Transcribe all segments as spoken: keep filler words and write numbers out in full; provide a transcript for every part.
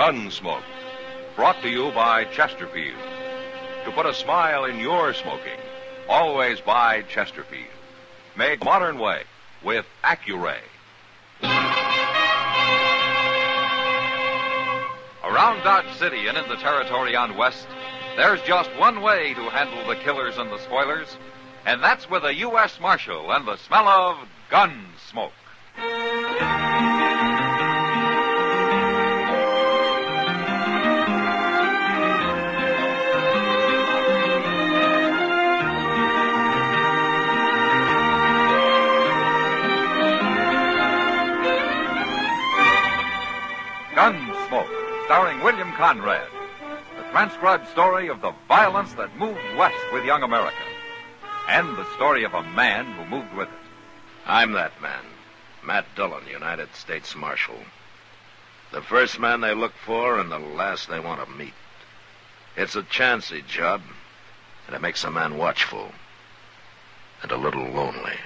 Gunsmoke, brought to you by Chesterfield. To put a smile in your smoking, always buy Chesterfield. Made the modern way with Accuray. Around Dodge City and in the territory on West, there's just one way to handle the killers and the spoilers, and that's with a U S Marshal and the smell of gun smoke. Gunsmoke, starring William Conrad. The transcribed story of the violence that moved west with young America. And the story of a man who moved with it. I'm that man, Matt Dillon, United States Marshal. The first man they look for and the last they want to meet. It's a chancy job, and it makes a man watchful and a little lonely.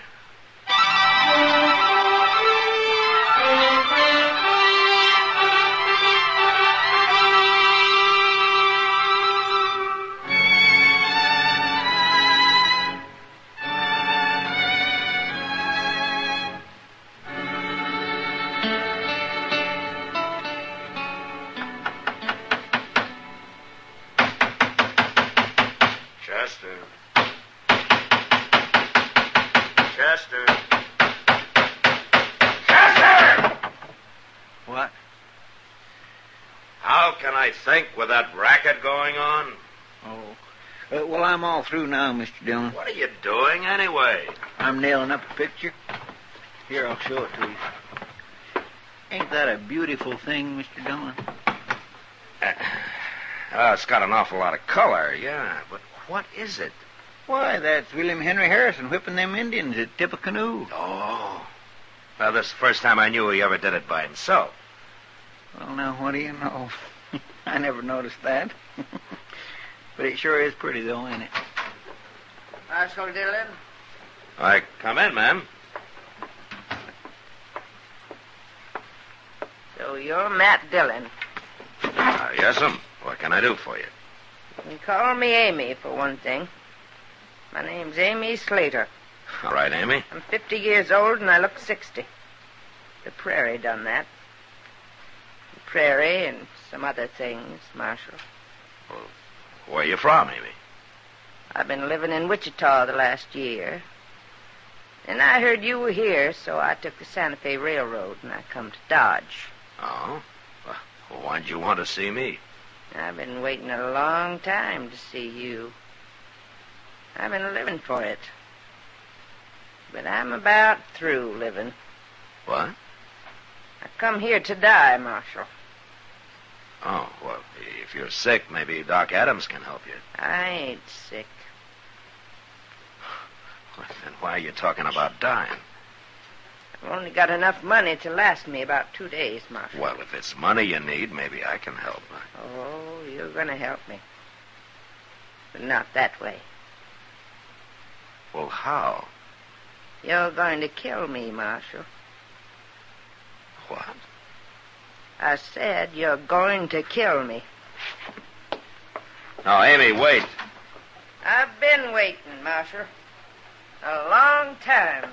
Chester. Chester. Chester! What? How can I think with that racket going on? Oh. Uh, well, I'm all through now, Mister Dillon. What are you doing anyway? I'm nailing up a picture. Here, I'll show it to you. Ain't that a beautiful thing, Mister Dillon? Uh, uh, it's got an awful lot of color, yeah, but what is it? Why, that's William Henry Harrison whipping them Indians at Tippecanoe. Oh. Well, this is the first time I knew he ever did it by himself. Well, now, what do you know? I never noticed that. But it sure is pretty, though, ain't it? Marshal Dillon? All right, come in, ma'am. So you're Matt Dillon. Uh, yes'm. What can I do for you? You can call me Amy, for one thing. My name's Amy Slater. All right, Amy. I'm fifty years old, and I look sixty. The prairie done that. The prairie and some other things, Marshal. Well, where you from, Amy? I've been living in Wichita the last year. And I heard you were here, so I took the Santa Fe Railroad, and I come to Dodge. Oh? Well, why'd you want to see me? I've been waiting a long time to see you. I've been living for it. But I'm about through living. What? I come here to die, Marshal. Oh, well, if you're sick, maybe Doc Adams can help you. I ain't sick. Well, then why are you talking about dying? I've only got enough money to last me about two days, Marshal. Well, if it's money you need, maybe I can help. Oh, you're going to help me. But not that way. Well, how? You're going to kill me, Marshal. What? I said you're going to kill me. Now, Amy, wait. I've been waiting, Marshal. A long time.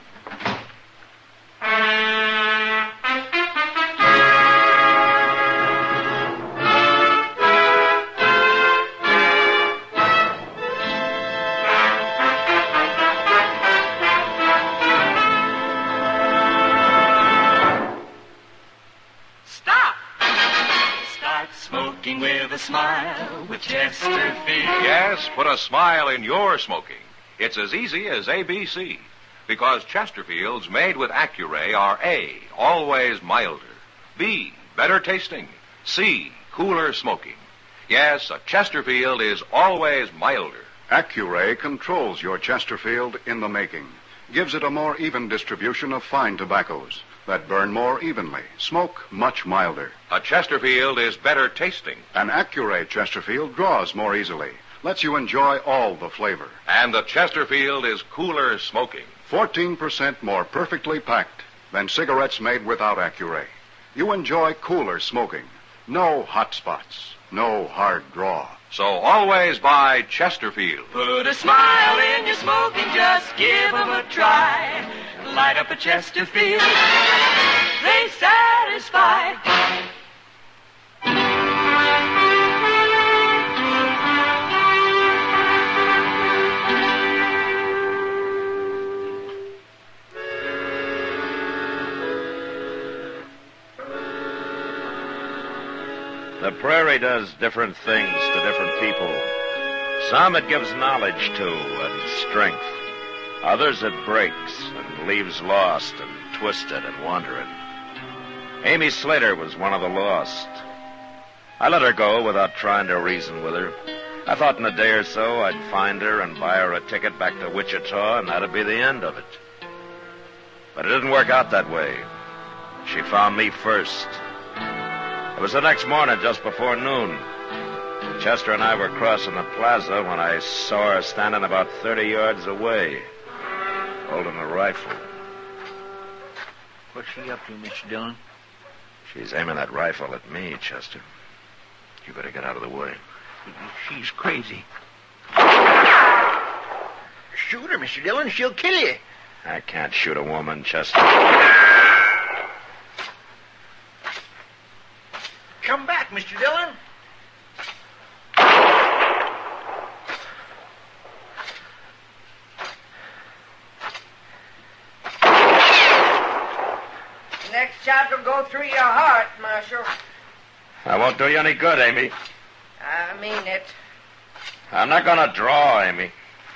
Smoking with a smile with Chesterfield. Yes, put a smile in your smoking. It's as easy as A B C. Because Chesterfields made with Accuray are A, always milder. B, better tasting. C, cooler smoking. Yes, a Chesterfield is always milder. Accuray controls your Chesterfield in the making. Gives it a more even distribution of fine tobaccos that burn more evenly, smoke much milder. A Chesterfield is better tasting. An Accuray Chesterfield draws more easily, lets you enjoy all the flavor. And the Chesterfield is cooler smoking. fourteen percent more perfectly packed than cigarettes made without Accuray. You enjoy cooler smoking, No hot spots. No hard draw. So always buy Chesterfield. Put a smile in your smoke and just give 'em a try. Light up a Chesterfield. They satisfy. The prairie does different things to different people. Some it gives knowledge to and strength. Others it breaks and leaves lost and twisted and wandering. Amy Slater was one of the lost. I let her go without trying to reason with her. I thought in a day or so I'd find her and buy her a ticket back to Wichita, and that'd be the end of it. But it didn't work out that way. She found me first. It was the next morning, just before noon. Chester and I were crossing the plaza when I saw her standing about thirty yards away, holding a rifle. What's she up to, Mister Dillon? She's aiming that rifle at me, Chester. You better get out of the way. She's crazy. Shoot her, Mister Dillon. She'll kill you. I can't shoot a woman, Chester. Come back, Mister Dillon. Next shot will go through your heart, Marshal. That won't do you any good, Amy. I mean it. I'm not going to draw, Amy.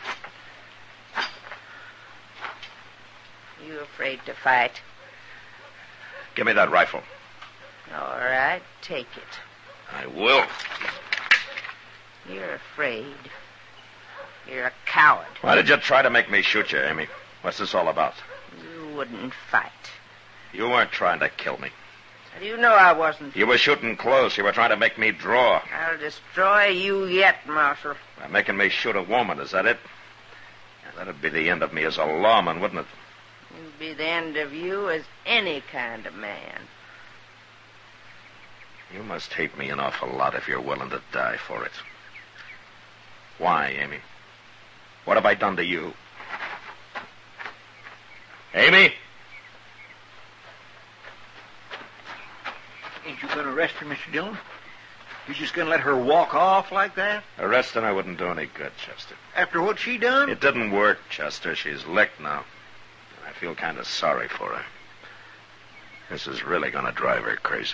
You afraid to fight? Give me that rifle. All right, take it. I will. You're afraid. You're a coward. Why did you try to make me shoot you, Amy? What's this all about? You wouldn't fight. You weren't trying to kill me. How do you know I wasn't? You were shooting close. You were trying to make me draw. I'll destroy you yet, Marshal. By making me shoot a woman, is that it? Yeah, that'd be the end of me as a lawman, wouldn't it? It'd be the end of you as any kind of man. You must hate me an awful lot if you're willing to die for it. Why, Amy? What have I done to you? Amy? Ain't you going to arrest her, Mister Dillon? You just going to let her walk off like that? Arresting her wouldn't do any good, Chester. After what she done? It didn't work, Chester. She's licked now. And I feel kind of sorry for her. This is really going to drive her crazy.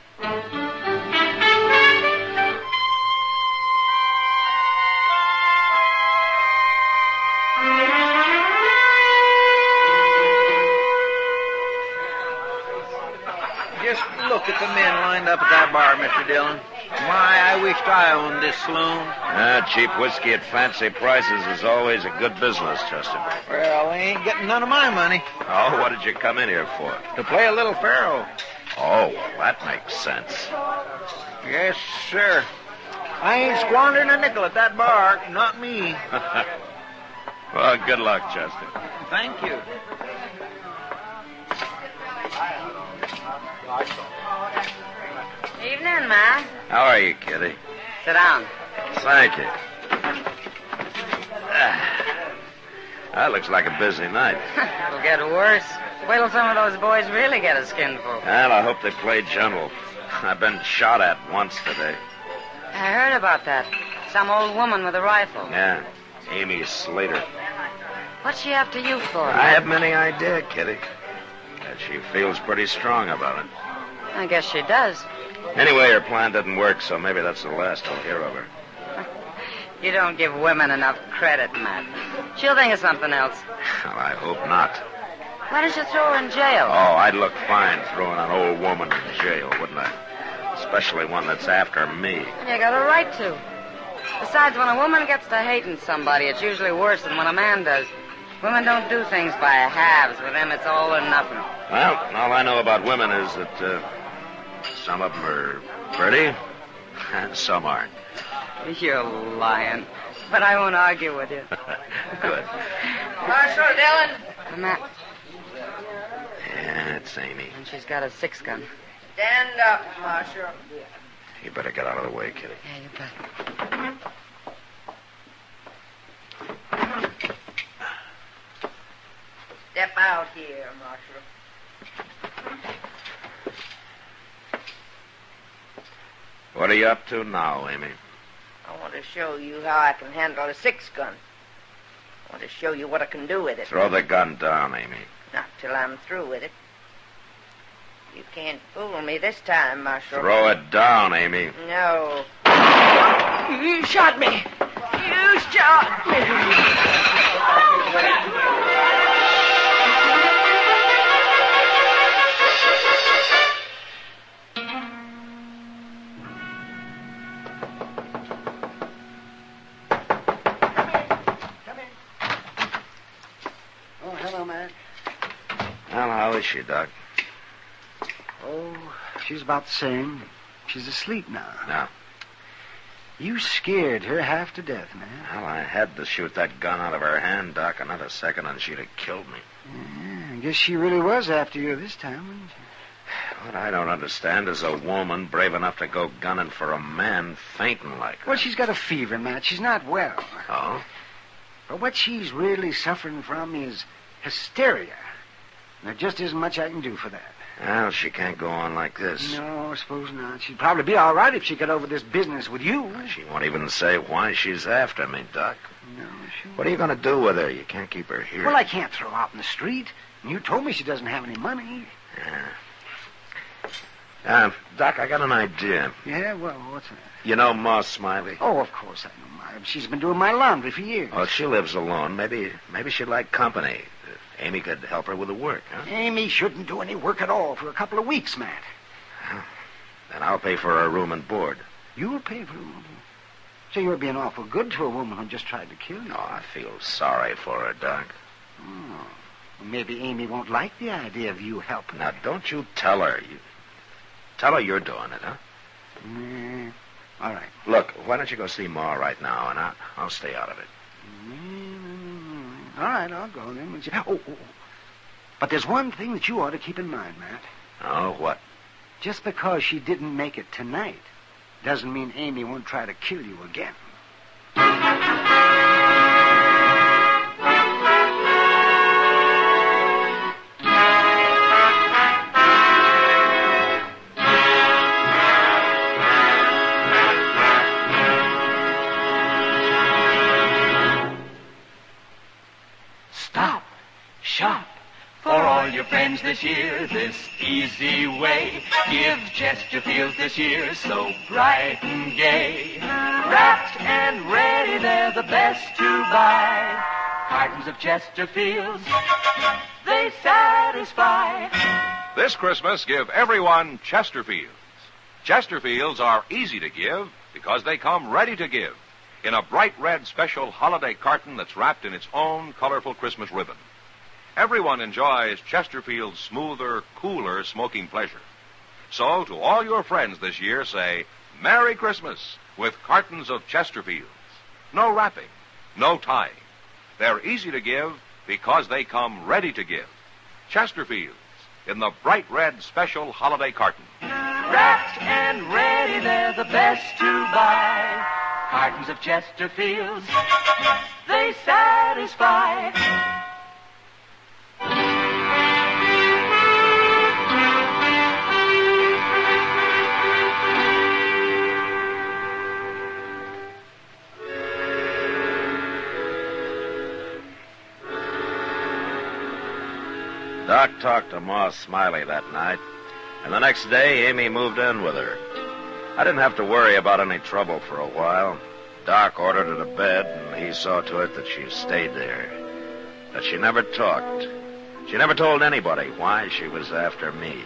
Just look at the men lined up at that bar, Mister Dillon. My, I wished I owned this saloon. Ah, cheap whiskey at fancy prices is always a good business, Chester. Well, they ain't getting none of my money. Oh, what did you come in here for? To play a little faro. Oh, that makes sense. Yes, sir. I ain't squandering a nickel at that bar. Not me. Well, good luck, Chester. Thank you. Evening, Ma. How are you, Kitty? Sit down. Thank you. Ah, that looks like a busy night. It'll get worse. Wait till some of those boys really get a skinful. Well, I hope they play gentle. I've been shot at once today. I heard about that. Some old woman with a rifle. Yeah, Amy Slater. What's she after you for? I haven't any idea, Kitty. But she feels pretty strong about it. I guess she does. Anyway, her plan didn't work, so maybe that's the last I'll hear of her. You don't give women enough credit, Matt. She'll think of something else. Well, I hope not. Why don't you throw her in jail? Oh, I'd look fine throwing an old woman in jail, wouldn't I? Especially one that's after me. You got a right to. Besides, when a woman gets to hating somebody, it's usually worse than when a man does. Women don't do things by halves. With them, it's all or nothing. Well, all I know about women is that uh, some of them are pretty and some aren't. You're lying. But I won't argue with you. Good. Marshal Dillon. Matt. Yeah, it's Amy. And she's got a six gun. Stand up, Marshal. You better get out of the way, Kitty. Yeah, you bet. Step out here, Marshal. What are you up to now, Amy? I want to show you how I can handle a six-gun. I want to show you what I can do with it. Throw the gun down, Amy. Not till I'm through with it. You can't fool me this time, Marshal. Throw it down, Amy. No. You shot me. You shot me. Well, how is she, Doc? Oh, she's about the same. She's asleep now. No. You scared her half to death, man. Well, I had to shoot that gun out of her hand, Doc, another second, and she'd have killed me. Yeah, I guess she really was after you this time, wasn't she? What I don't understand is a woman brave enough to go gunning for a man fainting like her. Well, she's got a fever, Matt. She's not well. Oh? But what she's really suffering from is hysteria. There just isn't much I can do for that. Well, she can't go on like this. No, I suppose not. She'd probably be all right if she got over this business with you. She won't even say why she's after me, Doc. No, she won't. What are you going to do with her? You can't keep her here. Well, I can't throw her out in the street. And you told me she doesn't have any money. Yeah. Uh, Doc, I got an idea. Yeah, well, what's that? You know Ma Smiley? Oh, of course I know Ma. She's been doing my laundry for years. Well, she lives alone. Maybe maybe she'd like company. Amy could help her with the work, huh? Amy shouldn't do any work at all for a couple of weeks, Matt. Well, then I'll pay for her room and board. You'll pay for her. So you're being awful good to a woman who just tried to kill you. Oh, I feel sorry for her, Doc. Oh. Well, maybe Amy won't like the idea of you helping. Now, don't you tell her. You tell her you're doing it, huh? Mm, all right. Look, why don't you go see Ma right now, and I'll, I'll stay out of it. Mm, all right, I'll go then. Oh, oh, oh. But there's one thing that you ought to keep in mind, Matt. Oh, what? Just because she didn't make it tonight doesn't mean Amy won't try to kill you again. Stop. Shop. For all your friends this year, this easy way. Give Chesterfields this year so bright and gay. Wrapped and ready, they're the best to buy. Cartons of Chesterfields, they satisfy. This Christmas, give everyone Chesterfields. Chesterfields are easy to give because they come ready to give in a bright red special holiday carton that's wrapped in its own colorful Christmas ribbon. Everyone enjoys Chesterfield's smoother, cooler smoking pleasure. So, to all your friends this year, say, Merry Christmas with cartons of Chesterfields. No wrapping, no tying. They're easy to give because they come ready to give. Chesterfields in the bright red special holiday carton. Wrapped and ready, they're the best to buy. Cartons of Chesterfields, they satisfy. Doc talked to Ma Smiley that night, and the next day Amy moved in with her. I didn't have to worry about any trouble for a while. Doc ordered her to bed, and he saw to it that she stayed there. That she never talked. She never told anybody why she was after me.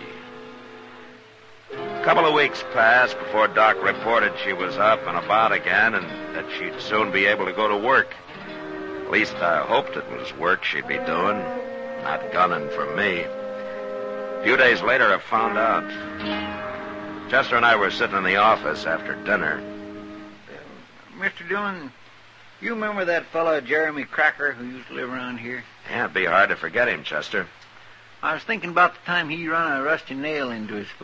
A couple of weeks passed before Doc reported she was up and about again and that she'd soon be able to go to work. At least I hoped it was work she'd be doing, not gunning for me. A few days later, I found out. Chester and I were sitting in the office after dinner. Mister Dillon, you remember that fellow Jeremy Cracker who used to live around here? Yeah, it'd be hard to forget him, Chester. I was thinking about the time he run a rusty nail into his foot.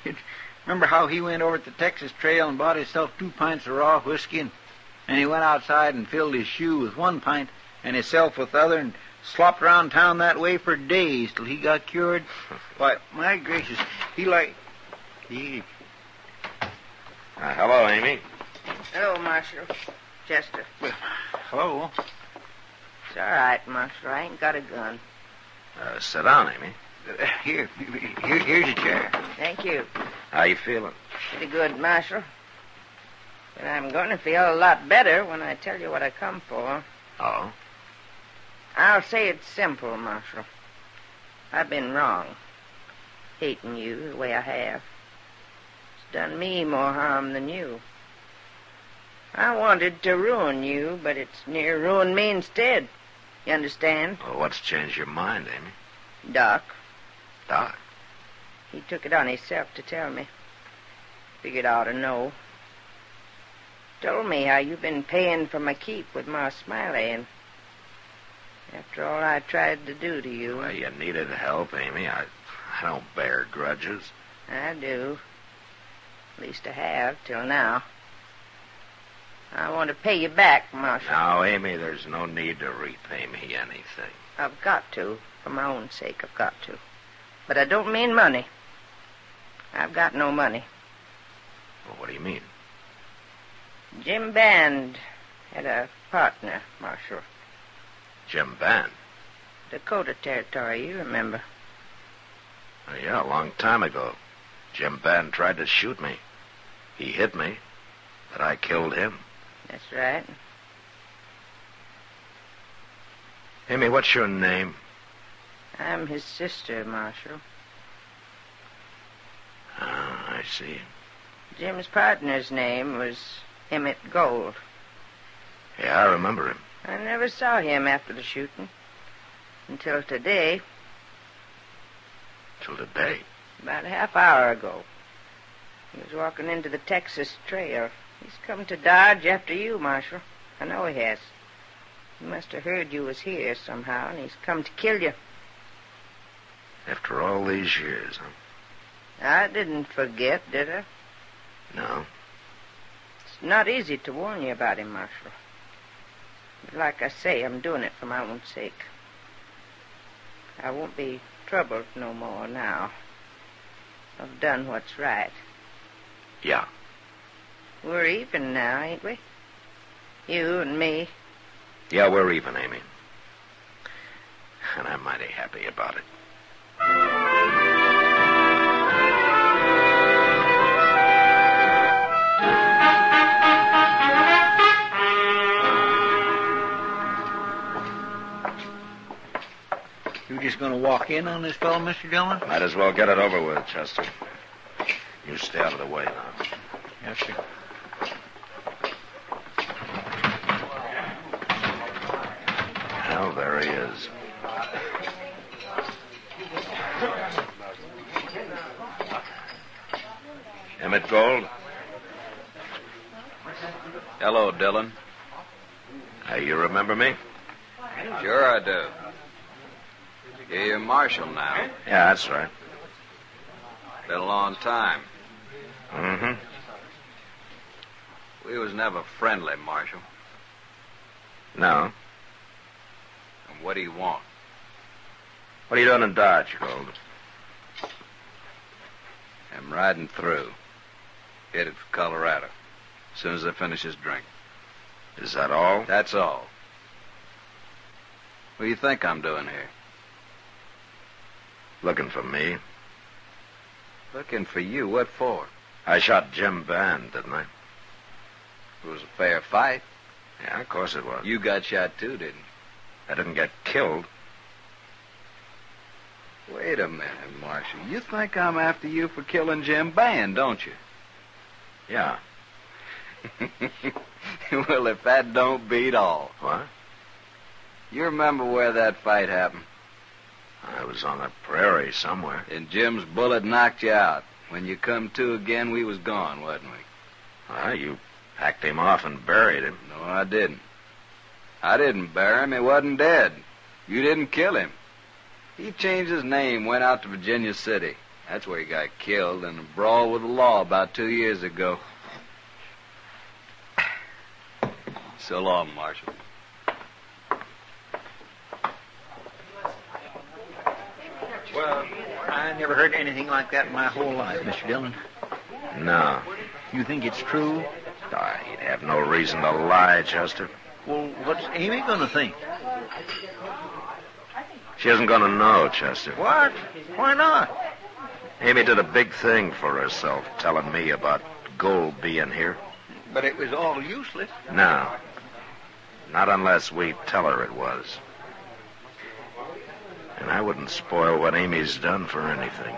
Remember how he went over to the Texas Trail and bought himself two pints of raw whiskey, and, and he went outside and filled his shoe with one pint and himself with the other, and slopped around town that way for days till he got cured? Why, my gracious, he like... He... Uh, hello, Amy. Hello, Marshal. Chester. Well, hello. It's all right, Marshal. I ain't got a gun. Uh, sit down, Amy. Uh, here, here, here's a chair. Thank you. How you feeling? Pretty good, Marshal. But I'm going to feel a lot better when I tell you what I come for. Oh? I'll say it's simple, Marshal. I've been wrong. Hating you the way I have. It's done me more harm than you. I wanted to ruin you, but it's near ruined me instead. You understand? Well, what's changed your mind, Amy? Doc. Doc? He took it on himself to tell me. Figured I ought to know. Told me how you've been paying for my keep with Ma Smiley, and after all I tried to do to you... Well, you needed help, Amy. I, I don't bear grudges. I do. At least I have, till now. I want to pay you back, Marshal. Now, Amy, there's no need to repay me anything. I've got to. For my own sake, I've got to. But I don't mean money. I've got no money. Well, what do you mean? Jim Band had a partner, Marshal. Jim Band? Dakota Territory, you remember. Oh, yeah, a long time ago. Jim Band tried to shoot me. He hit me, but I killed him. That's right. Amy, what's your name? I'm his sister, Marshal. Ah, I see. Jim's partner's name was Emmett Gold. Yeah, I remember him. I never saw him after the shooting. Until today. Till today? About a half hour ago. He was walking into the Texas Trail. He's come to Dodge after you, Marshal. I know he has. He must have heard you was here somehow, and he's come to kill you. After all these years, huh? I didn't forget, did I? No. It's not easy to warn you about him, Marshal. But like I say, I'm doing it for my own sake. I won't be troubled no more now. I've done what's right. Yeah. We're even now, ain't we? You and me. Yeah, we're even, Amy. And I'm mighty happy about it. You just going to walk in on this fellow, Mister Dillon? Might as well get it over with, Chester. You stay out of the way now. Yes, sir. Well, there he is. Emmett Gold? Hello, Dillon. Uh, you remember me? Sure I do. You're Marshal now. Yeah, that's right. Been a long time. Mm-hmm. We was never friendly, Marshal. No. And what do you want? What are you doing in Dodge, Gold? I'm riding through. Headed for Colorado. As soon as I finish this drink. Is that all? That's all. What do you think I'm doing here? Looking for me. Looking for you. What for? I shot Jim Band, didn't I? It was a fair fight. Yeah, of course it was. You got shot too, didn't you? I didn't get killed. Wait a minute, Marshal. You think I'm after you for killing Jim Band, don't you? Yeah. Well, if that don't beat all. What? You remember where that fight happened? I was on the prairie somewhere. And Jim's bullet knocked you out. When you come to again, we was gone, wasn't we? Well, you packed him off and buried him. No, I didn't. I didn't bury him. He wasn't dead. You didn't kill him. He changed his name, went out to Virginia City. That's where he got killed in a brawl with the law about two years ago. So long, Marshal. Well, I never heard anything like that in my whole life, Mister Dillon. No. You think it's true? Ah, he'd have no reason to lie, Chester. Well, what's Amy going to think? She isn't going to know, Chester. What? Why not? Amy did a big thing for herself, telling me about gold being here. But it was all useless. No. Not unless we tell her it was. And I wouldn't spoil what Amy's done for anything.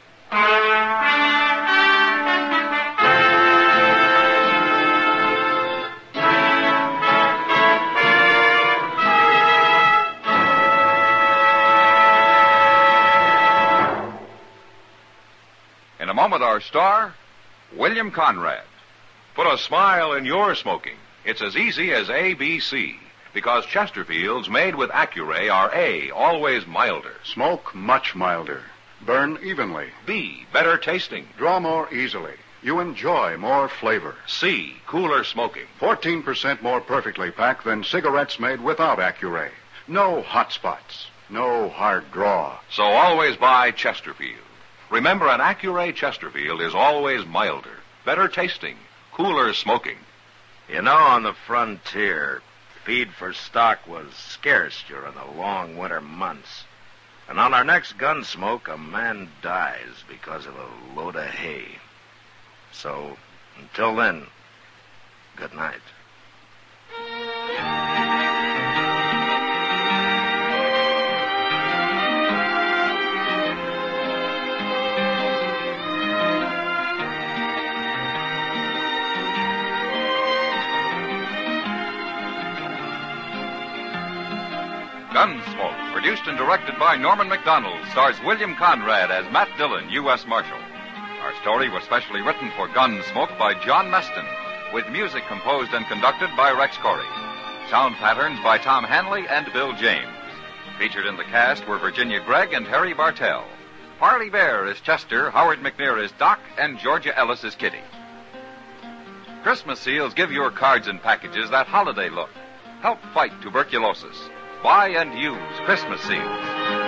In a moment, our star, William Conrad. Put a smile in your smoking. It's as easy as A B C, because Chesterfields made with Accuray are A, always milder. Smoke much milder. Burn evenly. B, better tasting. Draw more easily. You enjoy more flavor. C, cooler smoking. fourteen percent more perfectly packed than cigarettes made without Accuray. No hot spots. No hard draw. So always buy Chesterfield. Remember, an Accuray Chesterfield is always milder, better tasting, cooler smoking. You know, on the frontier, feed for stock was scarce during the long winter months. And on our next Gunsmoke, a man dies because of a load of hay. So, until then, good night. Gunsmoke, produced and directed by Norman McDonald, stars William Conrad as Matt Dillon, U S Marshal. Our story was specially written for Gunsmoke by John Meston, with music composed and conducted by Rex Corey. Sound patterns by Tom Hanley and Bill James. Featured in the cast were Virginia Gregg and Harry Bartell. Parley Bear is Chester, Howard McNear is Doc, and Georgia Ellis is Kitty. Christmas seals give your cards and packages that holiday look. Help fight tuberculosis. Buy and use Christmas seals.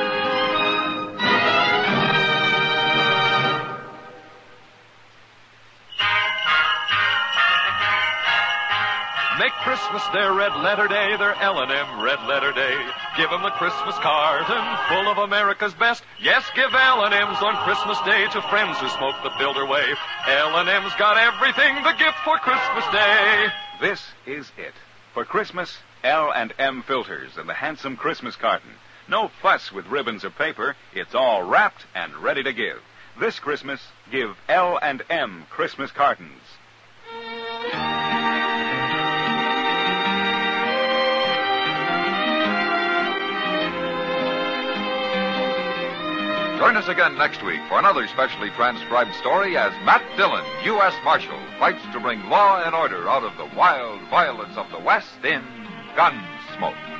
Make Christmas their red letter day, their L and M red letter day. Give them the Christmas carton full of America's best. Yes, give L and M's on Christmas Day to friends who smoke the Builder way. L and M's got everything, the gift for Christmas Day. This is it. For Christmas, L and M filters and the handsome Christmas carton. No fuss with ribbons or paper. It's all wrapped and ready to give. This Christmas, give L and M Christmas cartons. Join us again next week for another specially transcribed story as Matt Dillon, U S Marshal, fights to bring law and order out of the wild violence of the West in Gunsmoke.